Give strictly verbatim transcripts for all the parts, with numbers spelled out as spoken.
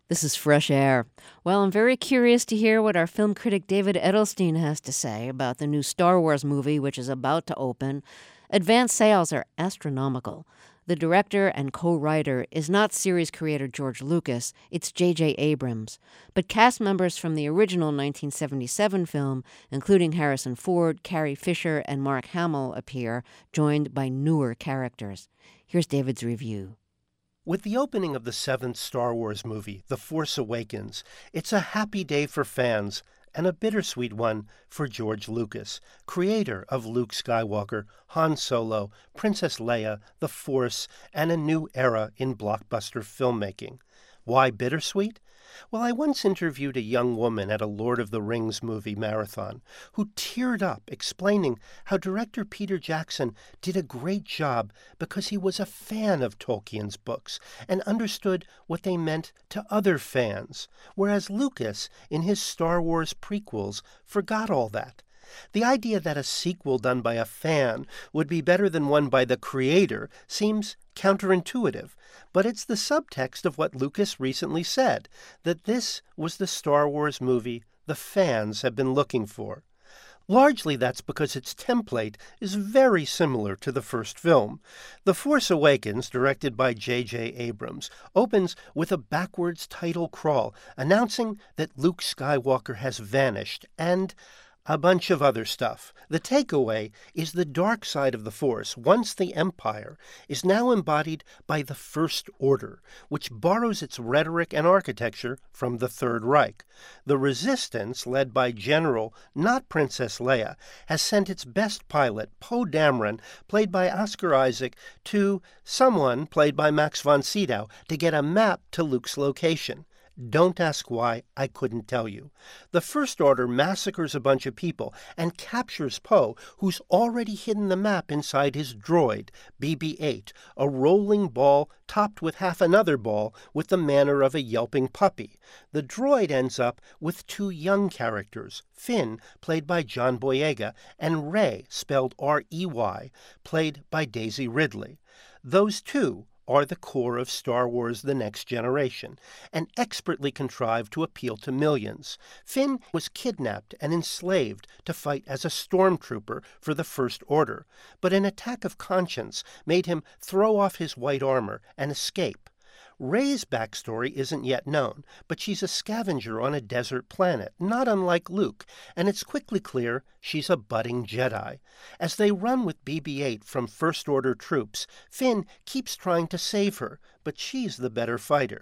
This is Fresh Air. Well, I'm very curious to hear what our film critic David Edelstein has to say about the new Star Wars movie, which is about to open. Advance sales are astronomical. The director and co-writer is not series creator George Lucas, it's J J. Abrams. But cast members from the original nineteen seventy-seven film, including Harrison Ford, Carrie Fisher, and Mark Hamill, appear, joined by newer characters. Here's David's review. With the opening of the seventh Star Wars movie, The Force Awakens, it's a happy day for fans and a bittersweet one for George Lucas, creator of Luke Skywalker, Han Solo, Princess Leia, The Force, and a new era in blockbuster filmmaking. Why bittersweet? Well, I once interviewed a young woman at a Lord of the Rings movie marathon who teared up explaining how director Peter Jackson did a great job because he was a fan of Tolkien's books and understood what they meant to other fans, whereas Lucas, in his Star Wars prequels, forgot all that. The idea that a sequel done by a fan would be better than one by the creator seems counterintuitive, but it's the subtext of what Lucas recently said, that this was the Star Wars movie the fans have been looking for. Largely that's because its template is very similar to the first film. The Force Awakens, directed by J J. Abrams, opens with a backwards title crawl announcing that Luke Skywalker has vanished and a bunch of other stuff. The takeaway is the dark side of the Force, once the Empire, is now embodied by the First Order, which borrows its rhetoric and architecture from the Third Reich. The Resistance, led by General, not Princess Leia, has sent its best pilot, Poe Dameron, played by Oscar Isaac, to someone, played by Max von Sydow, to get a map to Luke's location. Don't ask why, I couldn't tell you. The First Order massacres a bunch of people and captures Poe, who's already hidden the map inside his droid, B B eight, a rolling ball topped with half another ball with the manner of a yelping puppy. The droid ends up with two young characters, Finn, played by John Boyega, and Rey, spelled R E Y, played by Daisy Ridley. Those two are the core of Star Wars The Next Generation, and expertly contrived to appeal to millions. Finn was kidnapped and enslaved to fight as a stormtrooper for the First Order, but an attack of conscience made him throw off his white armor and escape. Rey's backstory isn't yet known, but she's a scavenger on a desert planet, not unlike Luke, and it's quickly clear she's a budding Jedi. As they run with B B eight from First Order troops, Finn keeps trying to save her, but she's the better fighter.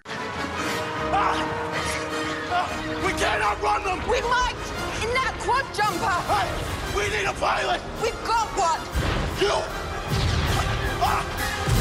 Ah! Ah! We can't outrun them! We might! In that quad jumper! Hey! We need a pilot! We've got one! You! Ah!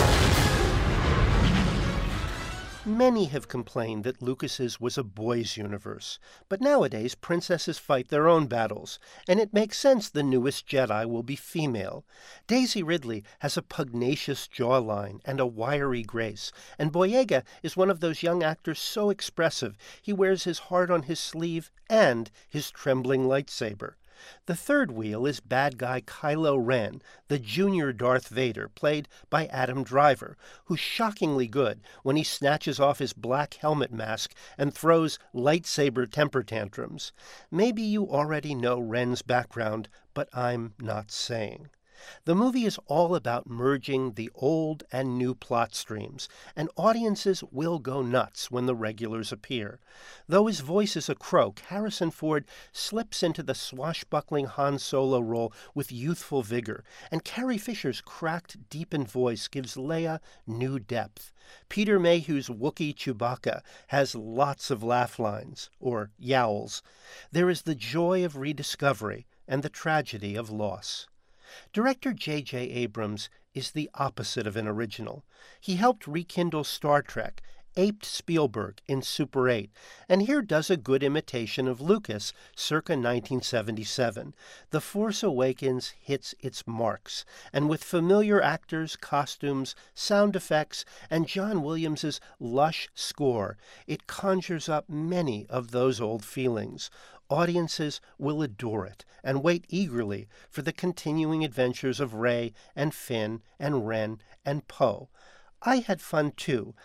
Many have complained that Lucas's was a boys' universe, but nowadays princesses fight their own battles, and it makes sense the newest Jedi will be female. Daisy Ridley has a pugnacious jawline and a wiry grace, and Boyega is one of those young actors so expressive he wears his heart on his sleeve and his trembling lightsaber. The third wheel is bad guy Kylo Ren, the junior Darth Vader, played by Adam Driver, who's shockingly good when he snatches off his black helmet mask and throws lightsaber temper tantrums. Maybe you already know Ren's background, but I'm not saying. The movie is all about merging the old and new plot streams, and audiences will go nuts when the regulars appear. Though his voice is a croak, Harrison Ford slips into the swashbuckling Han Solo role with youthful vigor, and Carrie Fisher's cracked, deepened voice gives Leia new depth. Peter Mayhew's Wookiee Chewbacca has lots of laugh lines, or yowls. There is the joy of rediscovery and the tragedy of loss. Director J J. Abrams is the opposite of an original. He helped rekindle Star Trek, aped Spielberg in Super eight, and here does a good imitation of Lucas circa nineteen seventy-seven. The Force Awakens hits its marks, and with familiar actors, costumes, sound effects, and John Williams's lush score, it conjures up many of those old feelings. Audiences will adore it and wait eagerly for the continuing adventures of Rey and Finn and Ren and Poe. I had fun too,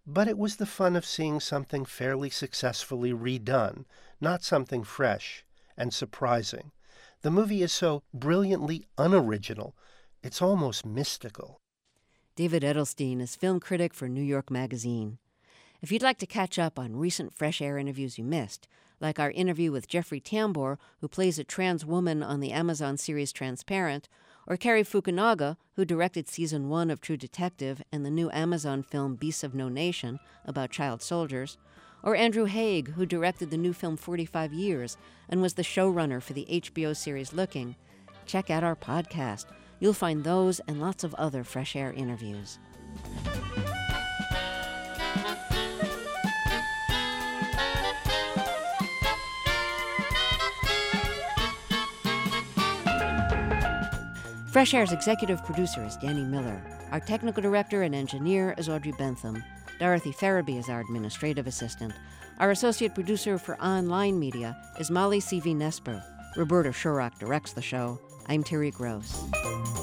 But it was the fun of seeing something fairly successfully redone, not something fresh and surprising. The movie is so brilliantly unoriginal, it's almost mystical. David Edelstein is film critic for New York Magazine. If you'd like to catch up on recent Fresh Air interviews you missed, like our interview with Jeffrey Tambor, who plays a trans woman on the Amazon series Transparent, or Cary Fukunaga, who directed season one of True Detective and the new Amazon film Beasts of No Nation about child soldiers, or Andrew Haig, who directed the new film forty-five years and was the showrunner for the H B O series Looking, check out our podcast. You'll find those and lots of other Fresh Air interviews. Fresh Air's executive producer is Danny Miller. Our technical director and engineer is Audrey Bentham. Dorothy Farabee is our administrative assistant. Our associate producer for online media is Molly C V Nesper. Roberta Shurrock directs the show. I'm Terry Gross.